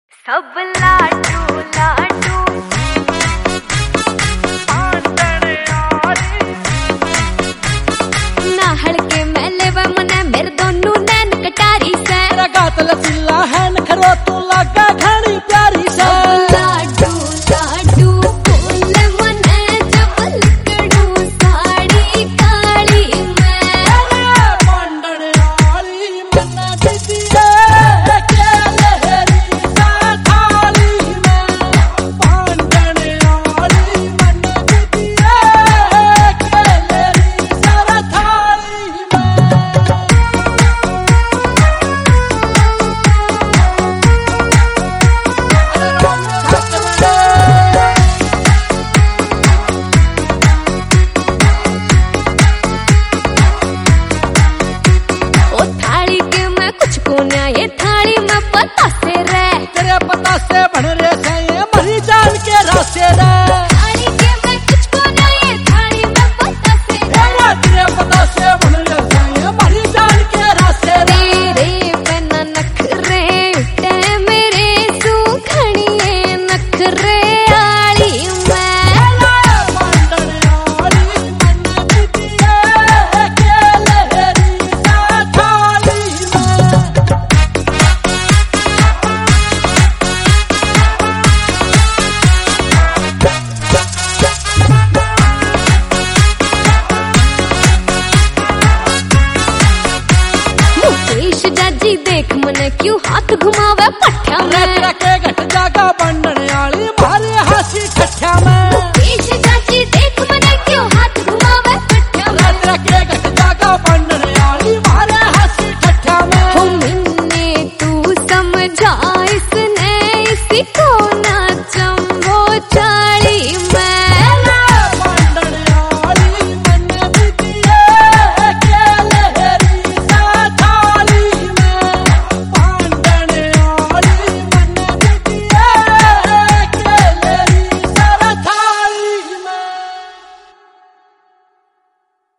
सब लाडू लाडू नाहड़ के मैले व मने मेरे दोनों नैन कटारी से गात लसीला है नखरो तू लगा घड़ी प्यारी से लाडू लाडू फूल मने जब लकड़ू साड़ी काली मैं मंडन वाली मन्ना दीदी के लहरी सा थाली में मंडन वाली मन्ना दीदी के लहरी सा थाली में ये थाली में पता से रे तेरे पता से बन रे से ये मरी जान के रास्ते रे थाली के मैं कुछ को ना ये थाली में पता से रे तेरे पता से बन रे से ये मरी जान के रास्ते रे तेरे बिना नखरे उठे मेरे सुखड़िए नखरे आली मैं मंडन वाली मन्ना दीदी के लहरी सा थाली में मुकेश जाजी देख मने क्यों हाथ घुमावे पट्ठा में के घट जागा बंडन वाली मारे हासी ठठ्या में मुकेश जाजी देख मने क्यों हाथ घुमावे पट्ठा में के घट जागा बंडन वाली मारे हासी ठठ्या में हो मिन्ने तू समझा